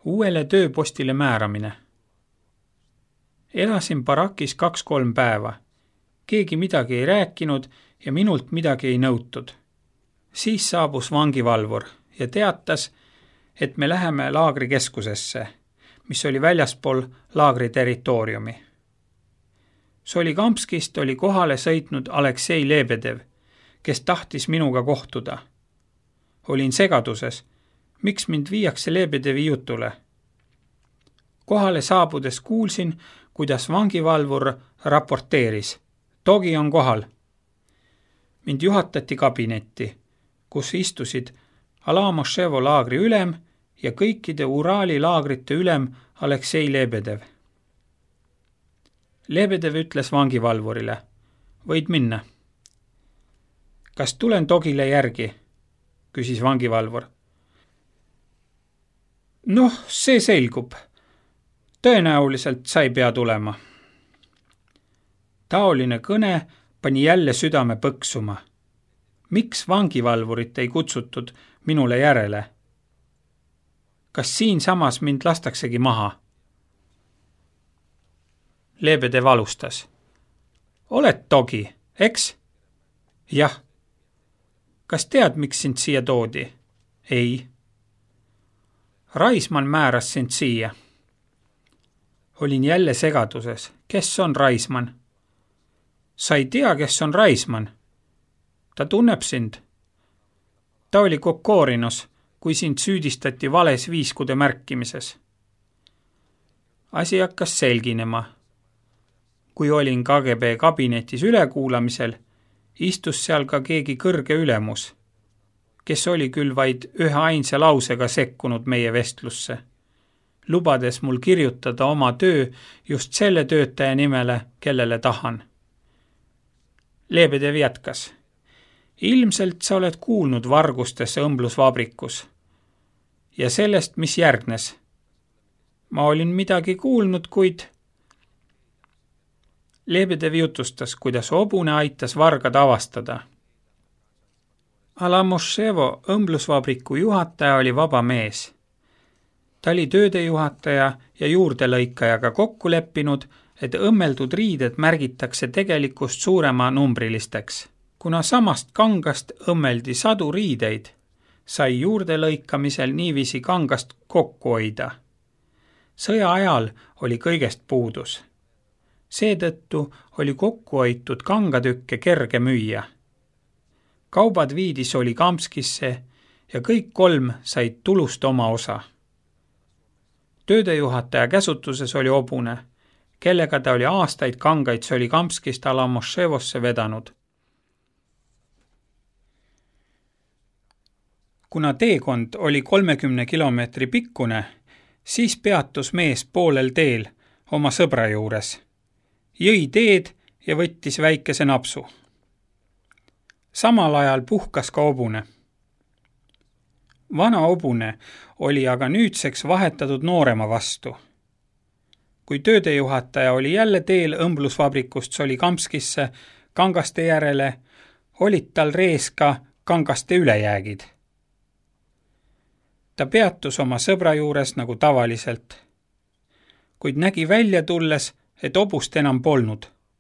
Uuele tööpostile määramine. Elasin barakis 2-3 päeva. Keegi midagi ei rääkinud ja minult midagi ei nõutud. Siis saabus vangivalvur ja teatas, et me läheme laagrikeskusesse, mis oli väljaspool laagri territooriumi. Solikamskist oli kohale sõitnud Aleksei Lebedev, kes tahtis minuga kohtuda. Olin segaduses, miks mind viiakse Lebedevi jutule. Kohale saabudes kuulsin, kuidas vangivalvur raporteeris. Togi on kohal. Mind juhatati kabinetti, kus istusid Alamoševo laagri ülem ja kõikide Uraali laagrite ülem Aleksei Lebedev. Lebedev ütles vangivalvurile, võid minna. Kas tulen Togile järgi? Küsis vangivalvur. Noh, see selgub. Tõenäoliselt sa ei pea tulema. Taoline kõne pani jälle südame põksuma. Miks vangivalvurit ei kutsutud minule järele? Kas siin samas mind lastaksegi maha? Lebedev alustas. Oled Togi, eks? Jah. Kas tead, miks sind siia toodi? Ei. Raisman määras sind siia. Olin jälle segaduses. Kes on Raisman? Sa ei tea, kes on Raisman? Ta tunneb sind. Ta oli Kokorinos, kui sind süüdistati vales viiskude märkimises. Asi hakkas selginema. Kui olin KGB kabinetis ülekuulamisel, istus seal ka keegi kõrge ülemus, kes oli küll vaid ühe ainsa lausega sekkunud meie vestlusse, lubades mul kirjutada oma töö just selle töötaja nimele, kellele tahan. Lebedev jätkas. Ilmselt sa oled kuulnud vargustesse õmblusvabrikus ja sellest, mis järgnes. Ma olin midagi kuulnud, kuid Lebedev jutustas, kuidas hobune aitas vargad avastada. Alamoševo õmblusvabriku juhataja oli vaba mees. Ta oli töödejuhataja ja juurdelõikajaga kokku leppinud, et õmmeldud riided märgitakse tegelikust suurema numbrilisteks. Kuna samast kangast õmmeldi 100 riideid, sai juurdelõikamisel niiviisi kangast kokku hoida. Sõja ajal oli kõigest puudus. Seetõttu oli kokku hoitud kangatükke kerge müüa. Kaubad viidi Solikamskisse ja kõik 3 said tulust oma osa. Töödejuhataja käsutuses oli hobune, kellega ta oli aastaid kangaid Solikamskist Alamoševosse vedanud. Kuna teekond oli 30 kilomeetri pikkune, siis peatus mees poolel teel oma sõbra juures. Jõi teed ja võttis väikese napsu. Samal ajal puhkas ka hobune. Vana hobune oli aga nüüdseks vahetatud noorema vastu. Kui töödejuhataja oli jälle teel õmblusvabrikust Solikamskisse kangaste järele, olid tal rees ka kangaste ülejäägid. Ta peatus oma sõbra juures nagu tavaliselt, kuid nägi välja tulles, et hobust enam polnud.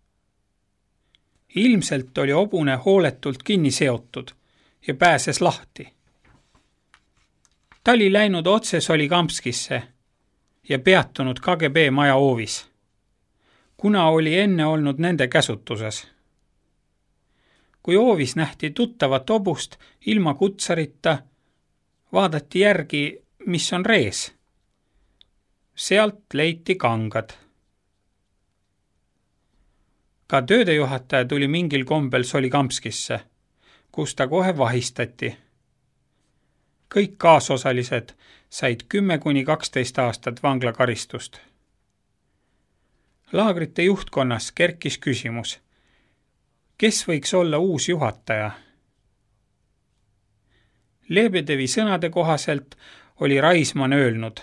Ilmselt oli hobune hooletult kinni seotud ja pääses lahti. Ta oli läinud otse Solikamskisse ja peatunud KGB maja hoovis, kuna oli enne olnud nende käsutuses. Kui hoovis nähti tuttavat hobust ilma kutsarita, vaadati järgi, mis on rees. Sealt leiti kangad. Ka töödejuhataja tuli mingil kombel Solikamskisse, kus ta kohe vahistati. Kõik kaasosalised said 10–12 aastat vanglakaristust. Laagrite juhtkonnas kerkis küsimus, kes võiks olla uus juhataja? Lebedevi sõnade kohaselt oli Raisman öelnud,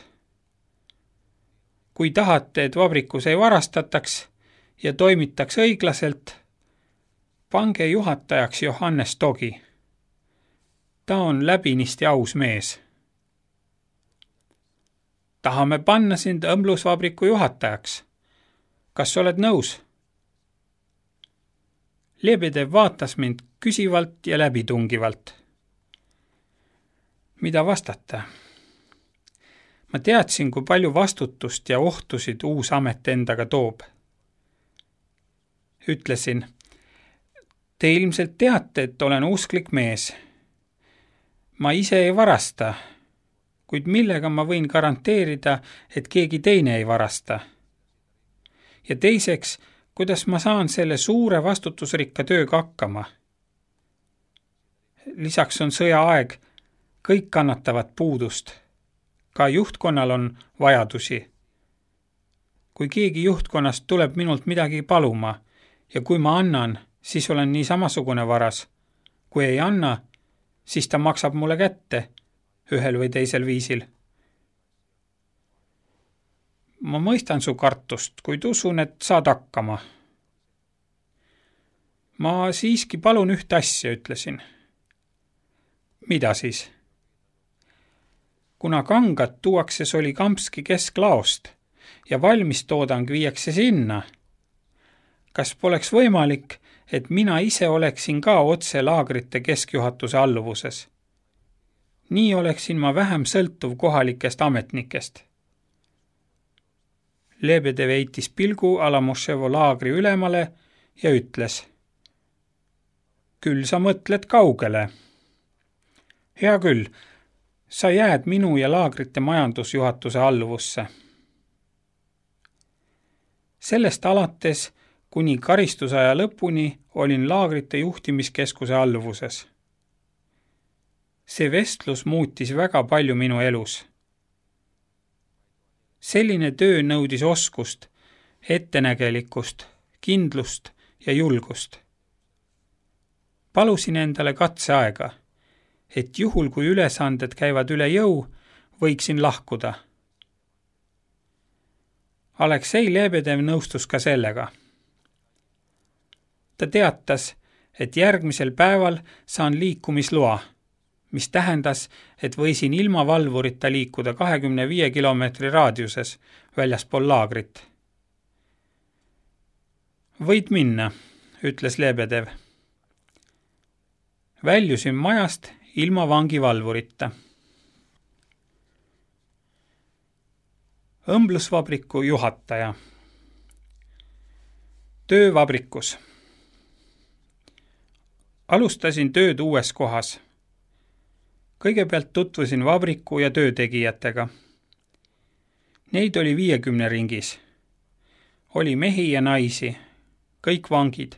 kui tahate, et vabrikus ei varastataks ja toimitaks õiglaselt, pange juhatajaks Johannes Togi. Ta on läbinisti aus mees. tahame panna sind õmblusvabriku juhatajaks. Kas oled nõus? Lebedev vaatas mind küsivalt ja läbitungivalt. Mida vastata? Ma teadsin, kui palju vastutust ja ohtusid uus amet endaga toob. Ütlesin, te ilmselt teate, et olen usklik mees. Ma ise ei varasta, kuid millega ma võin garanteerida, et keegi teine ei varasta. Ja teiseks, kuidas ma saan selle suure vastutusrikka tööga hakkama. Lisaks on sõjaaeg, kõik kannatavad puudust. Ka juhtkonnal on vajadusi. Kui keegi juhtkonnast tuleb minult midagi paluma ja kui ma annan, siis olen nii samasugune varas. Kui ei anna, siis ta maksab mulle kätte ühel või teisel viisil. Ma mõistan su kartust, kuid usun, et saad hakkama. Ma siiski palun ühte asja, ütlesin. Mida siis? Kuna kangad tuuakse Solikamski kesklaost ja valmistoodang viiakse sinna, kas poleks võimalik, et mina ise oleksin ka otse laagrite keskjuhatuse alluvuses? Nii oleksin ma vähem sõltuv kohalikest ametnikest. Lebedev heitis pilgu Alamoševo laagri ülemale ja ütles, küll sa mõtled kaugele. Hea küll, sa jääd minu ja laagrite majandusjuhatuse alluvusse. Sellest alates kuni karistusaja lõpuni olin laagrite juhtimiskeskuse alluvuses. See vestlus muutis väga palju minu elus. Selline töö nõudis oskust, ettenägelikkust, kindlust ja julgust. Palusin endale katseaega, et juhul kui ülesanded käivad üle jõu, võiksin lahkuda. Aleksei Lebedev nõustus ka sellega. Ta teatas, et järgmisel päeval saan liikumisloa, mis tähendas, et võisin ilma valvurita liikuda 25 kilomeetri raadiuses väljaspool laagrit. Võid minna, ütles Lebedev. Väljusin majast ilma vangivalvurita. Õmblusvabriku juhataja. Töö vabrikus. Alustasin tööd uues kohas. Kõigepealt tutvusin vabriku ja töötegijatega. Neid oli 50 ringis. Oli mehi ja naisi, kõik vangid.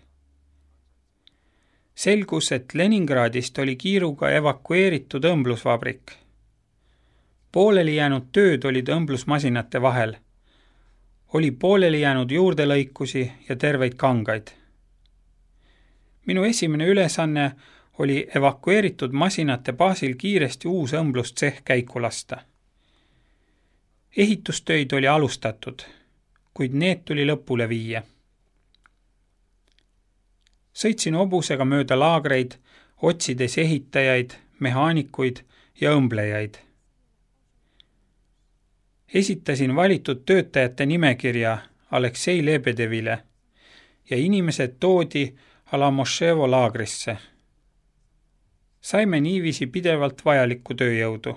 Selgus, et Leningradist oli kiiruga evakueeritud õmblusvabrik. Pooleli jäänud tööd olid õmblusmasinate vahel. Oli pooleli jäänud juurdelõikusi ja terveid kangaid. Minu esimene ülesanne oli evakueeritud masinate baasil kiiresti uus õmblustseh käiku lasta. Ehitustöid oli alustatud, kuid need tuli lõpule viia. Sõitsin hobusega mööda laagreid, otsides ehitajaid, mehaanikuid ja õmblejaid. Esitasin valitud töötajate nimekirja Aleksei Lebedevile ja inimesed toodi Alamoševo laagrisse. Saime niiviisi pidevalt vajalikku tööjõudu.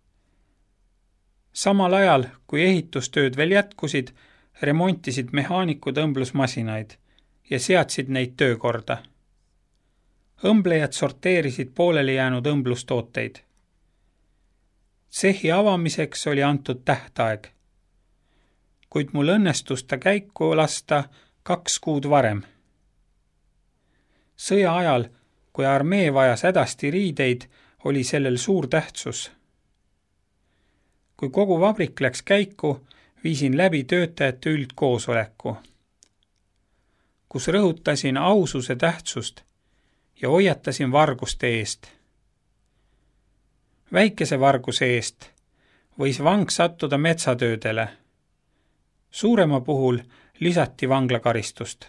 Samal ajal, kui ehitustööd veel jätkusid, remontisid mehaanikud õmblusmasinaid ja seadsid neid töökorda. Õmblejad sorteerisid pooleli jäänud õmblustooteid. Tsehi avamiseks oli antud tähtaeg, kuid mul õnnestus ta käiku lasta 2 kuud varem. Sõja ajal, kui armee vajas hädasti riideid, oli sellel suur tähtsus. Kui kogu vabrik läks käiku, viisin läbi töötajate üldkoosoleku, kus rõhutasin aususe tähtsust ja hoiatasin varguste eest. Väikese varguse eest võis vang sattuda metsatöödele. Suurema puhul lisati vanglakaristust.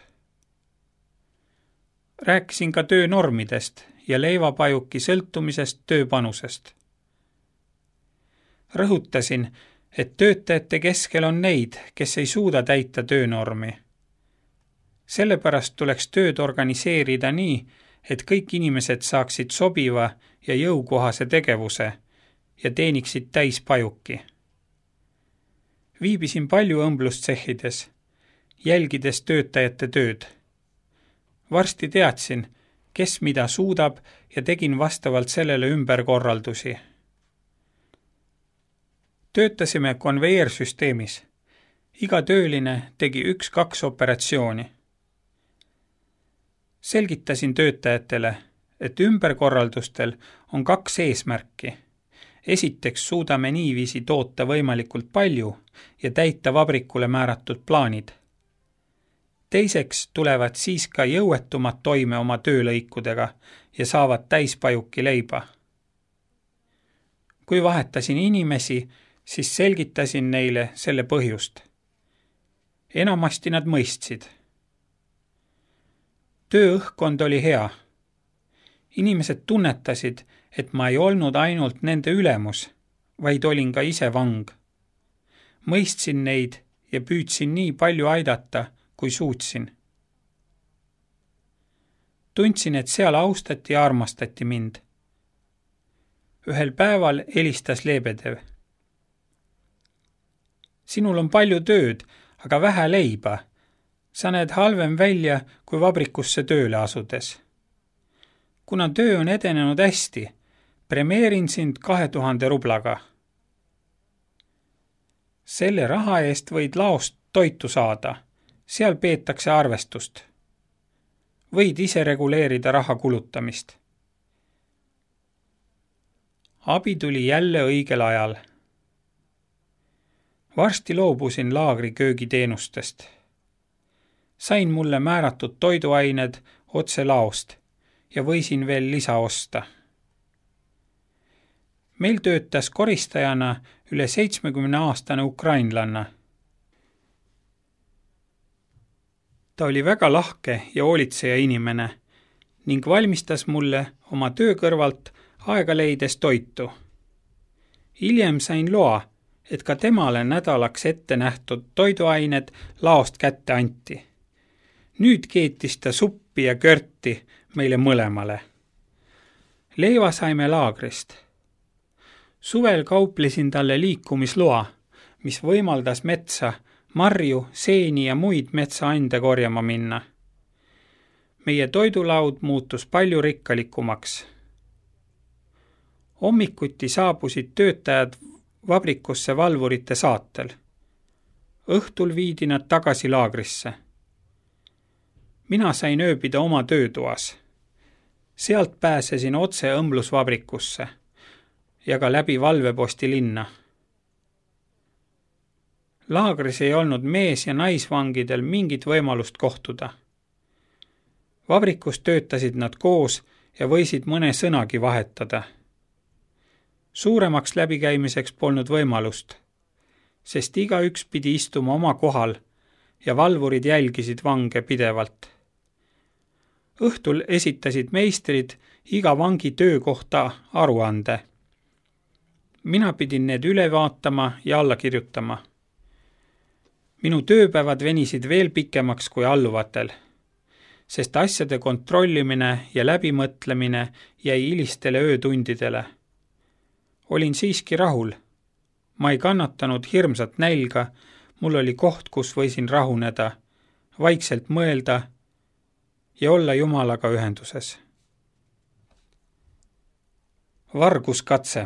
Rääkisin ka töönormidest ja leivapajuki sõltumisest tööpanusest. Rõhutasin, et töötajate keskel on neid, kes ei suuda täita töönormi. Sellepärast tuleks tööd organiseerida nii, et kõik inimesed saaksid sobiva ja jõukohase tegevuse ja teeniksid täispajuki. Viibisin palju õmblustsehhides, jälgides töötajate tööd. Varsti teadsin, kes mida suudab ja tegin vastavalt sellele ümberkorraldusi. Töötasime konveiersüsteemis. Iga tööline tegi 1-2 operatsiooni. Selgitasin töötajatele, et ümberkorraldustel on 2 eesmärki. Esiteks suudame niiviisi toota võimalikult palju ja täita vabrikule määratud plaanid. Teiseks tulevad siis ka jõuetumad toime oma töölõikudega ja saavad täispajuki leiba. Kui vahetasin inimesi, siis selgitasin neile selle põhjust. Enamasti nad mõistsid. Tööõhkkond oli hea. Inimesed tunnetasid, et ma ei olnud ainult nende ülemus, vaid olin ka ise vang. Mõistsin neid ja püüdsin nii palju aidata, kui suutsin. Tundsin, et seal austati ja armastati mind. Ühel päeval helistas Lebedev. Sinul on palju tööd, aga vähe leiba. Sa näed halvem välja, kui vabrikusse tööle asudes. Kuna töö on edenenud hästi, premeerin sind 2000 rublaga. Selle raha eest võid laost toitu saada, seal peetakse arvestust. Võid ise reguleerida raha kulutamist. Abi tuli jälle õigel ajal. Varsti loobusin laagri köögiteenustest. Sain mulle määratud toiduained otse laost ja võisin veel lisa osta. Meil töötas koristajana üle 70-aastane ukrainlanna. Ta oli väga lahke ja hoolitseja inimene ning valmistas mulle oma töö kõrvalt aega leides toitu. Hiljem sain loa, et ka temale nädalaks ette nähtud toiduained laost kätte anti. Nüüd keetis ta suppi ja körti meile mõlemale. Leiva saime laagrist. Suvel kauplesin talle liikumisloa, mis võimaldas metsa, marju, seeni ja muid metsaande korjama minna. Meie toidulaud muutus palju rikkalikumaks. Hommikuti saabusid töötajad vabrikusse valvurite saatel. Õhtul viidi nad tagasi laagrisse. Mina sain ööbida oma töötoas. Sealt pääsesin otse õmblusvabrikusse ja ka läbi valveposti linna. Laagris ei olnud mees- ja naisvangidel mingit võimalust kohtuda. Vabrikus töötasid nad koos ja võisid mõne sõnagi vahetada. Suuremaks läbikäimiseks polnud võimalust, sest igaüks pidi istuma oma kohal ja valvurid jälgisid vange pidevalt. Õhtul esitasid meistrid iga vangi töö kohta aruande. Mina pidin need üle vaatama ja alla kirjutama. Minu tööpäevad venisid veel pikemaks kui alluvatel, sest asjade kontrollimine ja läbimõtlemine jäi hilistele öötundidele. Olin siiski rahul. Ma ei kannatanud hirmsat nälga, mul oli koht, kus võisin rahuneda, vaikselt mõelda ja olla Jumalaga ühenduses. Varguskatse.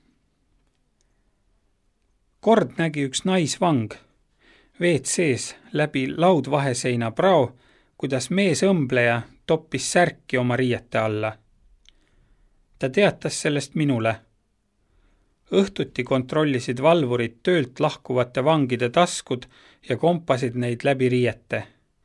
Kord nägi üks naisvang WC-s läbi laudvaheseina prao, kuidas mees õmbleja toppis särki oma riiete alla. Ta teatas sellest minule. Õhtuti kontrollisid valvurid töölt lahkuvate vangide taskud ja kompasid neid läbi riiete.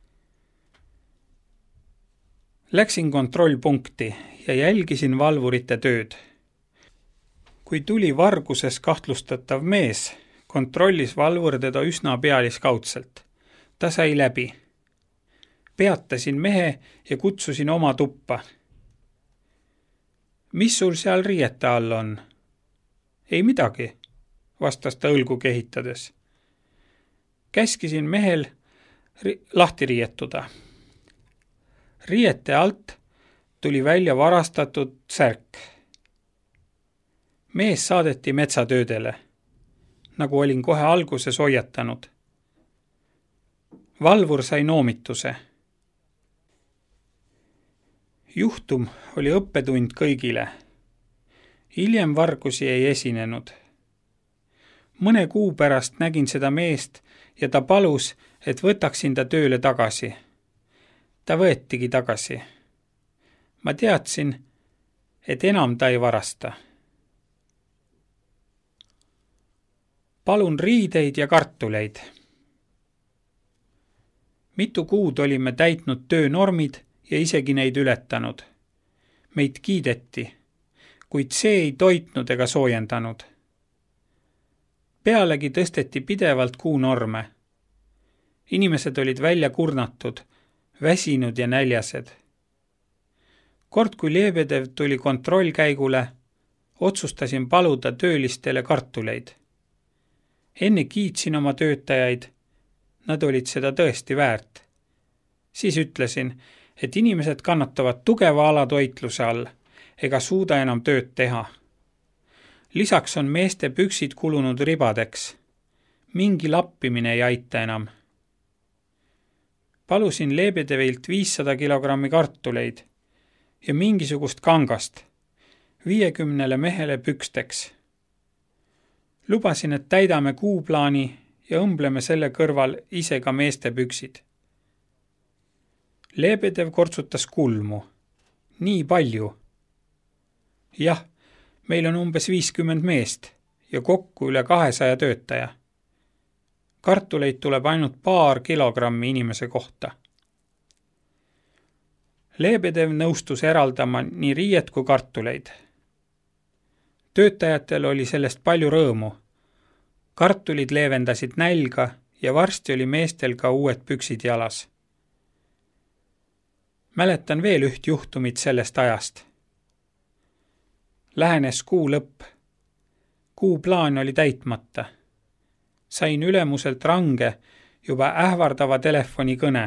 Läksin kontrollpunkti ja jälgisin valvurite tööd. Kui tuli varguses kahtlustatav mees, kontrollis valvur teda üsna pealiskaudselt. Ta sai läbi. Peatasin mehe ja kutsusin oma tuppa. Mis sul seal riiete all on? Ei midagi. vastas ta õlgu kehitades. Käskisin mehel lahti riietuda. Riiete alt tuli välja varastatud särk. Mees saadeti metsatöödele, nagu olin kohe alguses hoiatanud. Valvur sai noomituse. Juhtum oli õppetund kõigile. Hiljem vargusi ei esinenud. Mõne kuu pärast nägin seda meest ja ta palus, et võtaksin ta tööle tagasi. Ta võetigi tagasi. Ma teadsin, et enam ta ei varasta. Palun riideid ja kartuleid. Mitu kuud olime täitnud töönormid ja isegi neid ületanud. Meid kiideti, kuid see ei toitnud ega soojendanud. Pealegi tõsteti pidevalt kuunorme. Inimesed olid välja kurnatud, väsinud ja näljased. Kord kui Lebedev tuli kontrollkäigule, otsustasin paluda töölistele kartuleid. Enne kiitsin oma töötajaid, nad olid seda tõesti väärt. Siis ütlesin, et inimesed kannatavad tugeva alatoitluse all ega suuda enam tööd teha. Lisaks on meeste püksid kulunud ribadeks. Mingi lappimine ei aita enam. Palusin Lebedevilt 500 kilogrammi kartuleid ja mingisugust kangast 50 mehele püksteks. Lubasin, et täidame kuuplaani ja õmbleme selle kõrval ise ka meeste püksid. Lebedev kortsutas kulmu. Nii palju. Jah, meil on umbes 50 meest ja kokku üle 200 töötaja. Kartuleid tuleb ainult paar kilogrammi inimese kohta. Lebedev nõustus eraldama nii riiet kui kartuleid. Töötajatel oli sellest palju rõõmu. Kartulid leevendasid nälga ja varsti oli meestel ka uued püksid jalas. Mäletan veel üht juhtumit sellest ajast. Lähenes kuu lõpp. Kuuplaan oli täitmata. Sain ülemuselt range, juba ähvardava telefonikõne.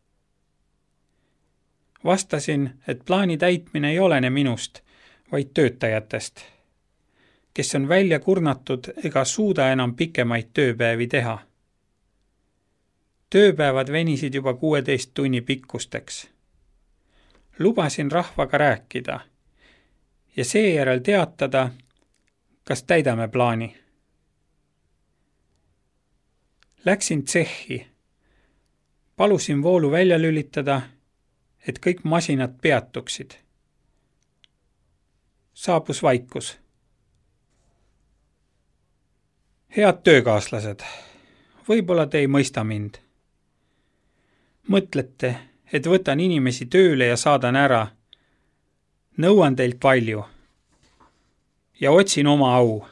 Vastasin, et plaani täitmine ei olene minust, vaid töötajatest, kes on välja kurnatud ega suuda enam pikemaid tööpäevi teha. Tööpäevad venisid juba 16 tunni pikkusteks. Lubasin rahvaga rääkida ja seejärel teatada, kas täidame plaani. Läksin tsehhi. Palusin voolu välja lülitada, et kõik masinad peatuksid. Saabus vaikus. Head töökaaslased, võib-olla te ei mõista mind. Mõtlete, et võtan inimesi tööle ja saadan ära. Nõuan teilt palju. Ja otsin oma au.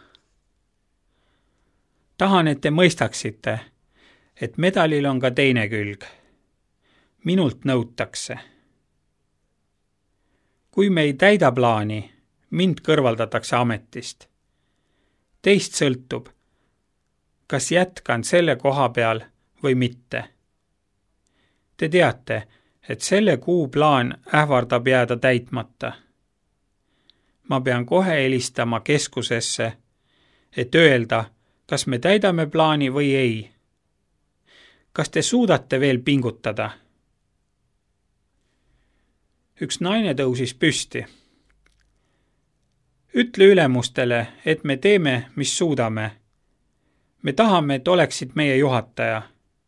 Tahan, et te mõistaksite, et medalil on ka teine külg. Minult nõutakse. Kui me ei täida plaani, mind kõrvaldatakse ametist. Teist sõltub, kas jätkan selle koha peal või mitte. Te teate, et selle kuu plaan ähvardab jääda täitmata. Ma pean kohe helistama keskusesse, et öelda, kas me täidame plaani või ei. Kas te suudate veel pingutada? Üks naine tõusis püsti. Ütle ülemustele, et me teeme, mis suudame. Me tahame, et oleksid meie juhataja.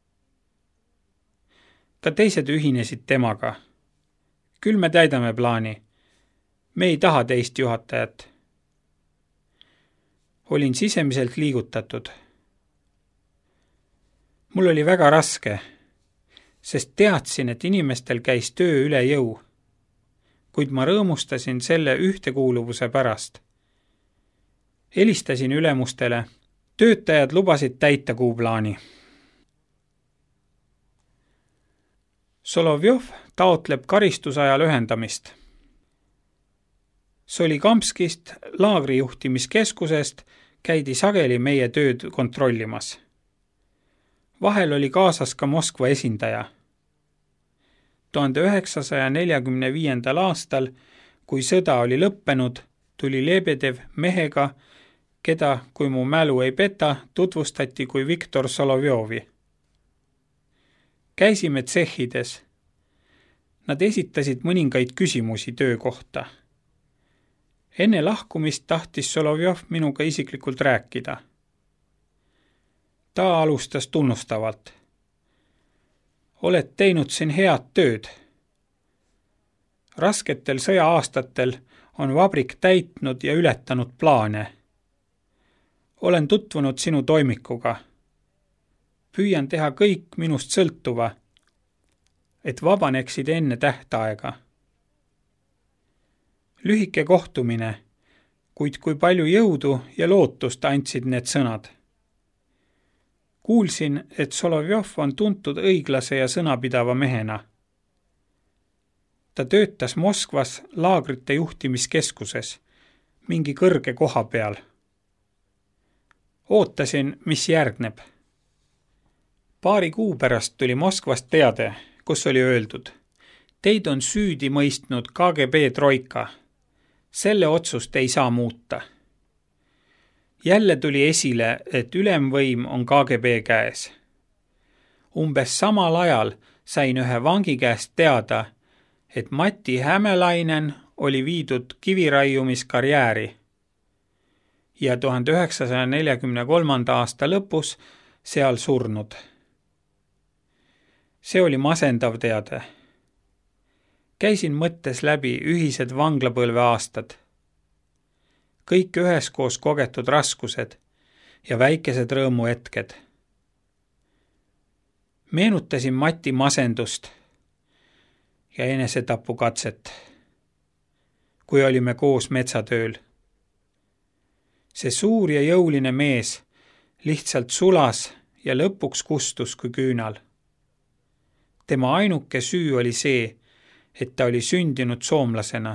Ka teised ühinesid temaga. Küll me täidame plaani. Me ei taha teist juhatajat. Olin sisemiselt liigutatud. Mul oli väga raske, sest teadsin, et inimestel käis töö üle jõu, kuid ma rõõmustasin selle ühtekuuluvuse pärast. Helistasin ülemustele. Töötajad lubasid täita kuuplaani. Solovjov taotleb karistusaja lühendamist. Solikamskist laagrijuhtimiskeskusest käidi sageli meie tööd kontrollimas. Vahel oli kaasas ka Moskva esindaja. 1945. aastal, kui sõda oli lõppenud, tuli Lebedev mehega, keda, kui mu mälu ei peta, tutvustati kui Viktor Solovjovi. Käisime tsehhides. Nad esitasid mõningaid küsimusi töö kohta. Enne lahkumist tahtis Solovjov minuga isiklikult rääkida. Ta alustas tunnustavalt. Oled teinud siin head tööd. Rasketel sõja-aastatel on vabrik täitnud ja ületanud plaane. Olen tutvunud sinu toimikuga. Püüan teha kõik minust sõltuva, et vabaneksid enne tähtaega. Lühike kohtumine, kuid kui palju jõudu ja lootust andsid need sõnad. Kuulsin, et Solovjov on tuntud õiglase ja sõnapidava mehena. Ta töötas Moskvas laagrite juhtimiskeskuses, mingi kõrge koha peal. Ootasin, mis järgneb. Paari kuu pärast tuli Moskvast teade, kus oli öeldud: teid on süüdi mõistnud KGB troika. Selle otsust ei saa muuta. Jälle tuli esile, et ülemvõim on KGB käes. Umbes samal ajal sain ühe vangi käest teada, et Matti Hämelainen oli viidud kiviraiumiskarjääri ja 1943. aasta lõpus seal surnud. See oli masendav teade. Käisin mõttes läbi ühised vanglapõlve aastad. Kõik üheskoos kogetud raskused ja väikesed rõõmuhetked. Meenutasin Mati masendust ja enesetapukatset, kui olime koos metsatööl. See suur ja jõuline mees lihtsalt sulas ja lõpuks kustus kui küünal. Tema ainuke süü oli see, et ta oli sündinud soomlasena.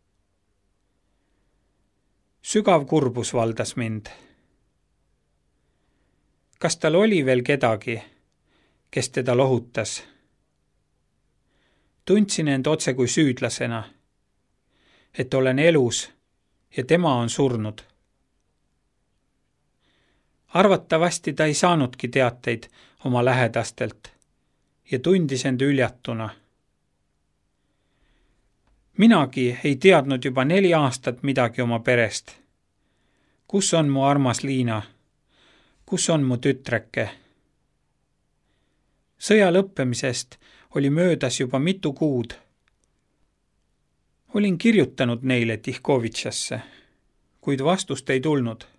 Sügav kurbus valdas mind. Kas tal oli veel kedagi, kes teda lohutas? Tundsin end otse kui süüdlasena, et olen elus ja tema on surnud. Arvatavasti ta ei saanudki teateid oma lähedastelt ja tundis end üljatuna. Minagi ei teadnud juba 4 aastat midagi oma perest. Kus on mu armas Liina? Kus on mu tütreke? Sõja lõppemisest oli möödas juba mitu kuud. Olin kirjutanud neile Tihkovitšasse, kuid vastust ei tulnud.